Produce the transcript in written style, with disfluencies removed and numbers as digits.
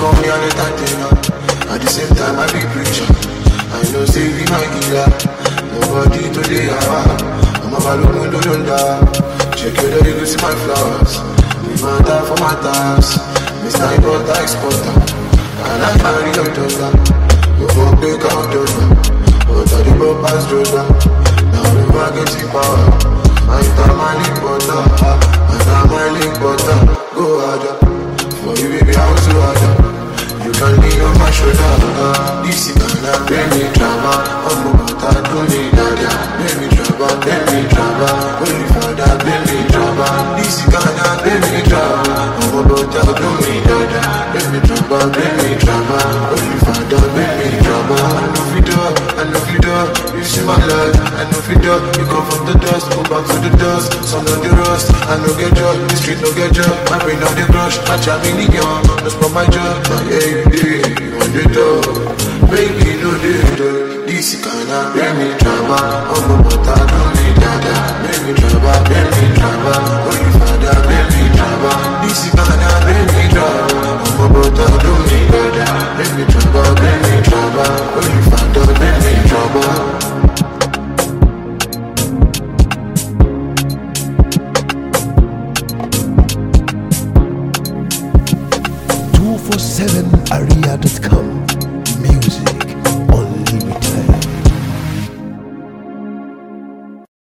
call me an entertainer. At the same time, I be preacher. I know say we my killer. Nobody today, I'm a balloon, don't die. Check your daddy, go see my flowers. We matter for my task. Mr. Importer, Exporter. I like my real daughter. You won't break out daughter. But I the pass daughter. Now we get the power. My time, my link butter. My time, my link butter. Go harder. For you, baby, I was so harder. You can lean on my shoulder. This is gonna bring me drama. I'm about to do me dada. Bring me drama, bring me drama. Holy Father, bring me drama. This is gonna bring me drama. I'm about to do me dada. Bring me drama, bring me drama. Holy Father, bring me drama. I know if you do, you see my life. I know if you do, you come from the dust, go back to the dust. Some of the rust, I no get job, the street no get job. My brain on the crush, I try me young. That's for my job, my you want the door. Baby, no the door. This kinda bring me drama. I'm about to do me dada. Bring me drama, bring me drama. Holy Father, bring me drama. This kinda bring me drama. I'm about to do me dada. Bring me drama, bring me drama. Holy Father, bring me drama. 247area.com